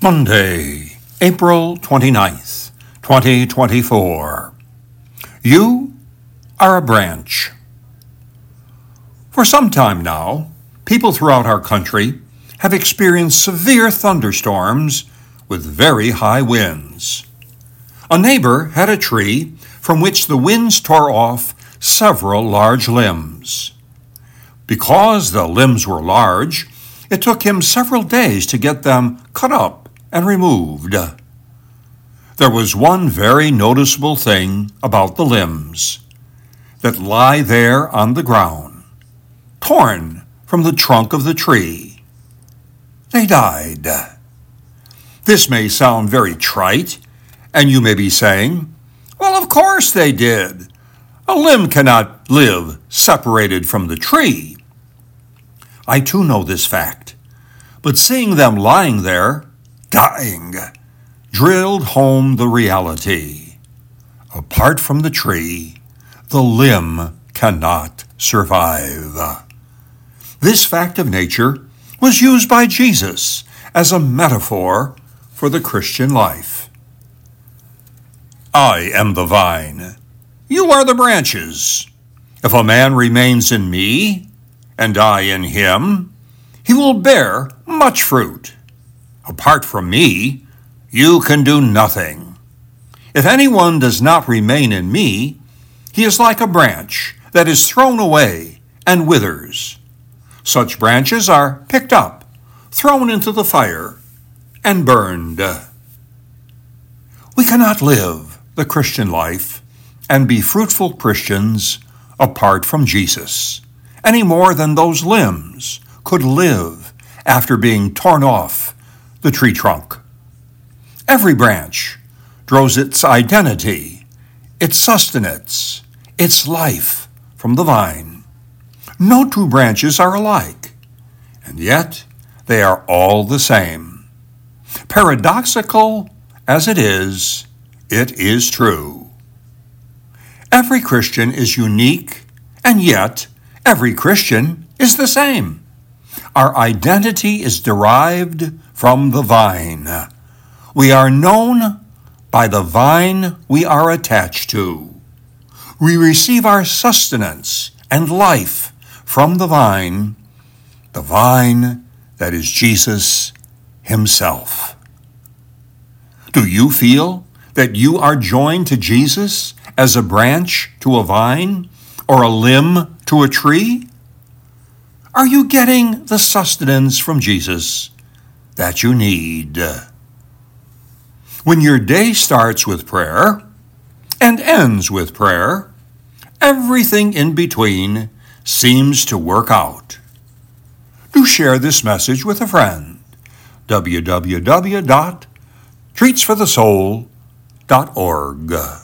Monday, April 29th, 2024. You are a branch. For some time now, people throughout our country have experienced severe thunderstorms with very high winds. A neighbor had a tree from which the winds tore off several large limbs. Because the limbs were large, it took him several days to get them cut up and removed. There was one very noticeable thing about the limbs that lie there on the ground, torn from the trunk of the tree. They died. This may sound very trite, and you may be saying, well, of course they did. A limb cannot live separated from the tree. I too know this fact, but seeing them lying there, dying, drilled home the reality. Apart from the tree, the limb cannot survive. This fact of nature was used by Jesus as a metaphor for the Christian life. I am the vine. You are the branches. If a man remains in me, and I in him, he will bear much fruit. Apart from me, you can do nothing. If anyone does not remain in me, he is like a branch that is thrown away and withers. Such branches are picked up, thrown into the fire, and burned. We cannot live the Christian life and be fruitful Christians apart from Jesus, any more than those limbs could live after being torn off the tree trunk. Every branch draws its identity, its sustenance, its life from the vine. No two branches are alike, and yet they are all the same. Paradoxical as it is true. Every Christian is unique, and yet every Christian is the same. Our identity is derived from the vine. We are known by the vine we are attached to. We receive our sustenance and life from the vine that is Jesus himself. Do you feel that you are joined to Jesus as a branch to a vine or a limb to a tree? Are you getting the sustenance from Jesus that you need? When your day starts with prayer and ends with prayer, everything in between seems to work out. Do share this message with a friend. www.treatsforthesoul.org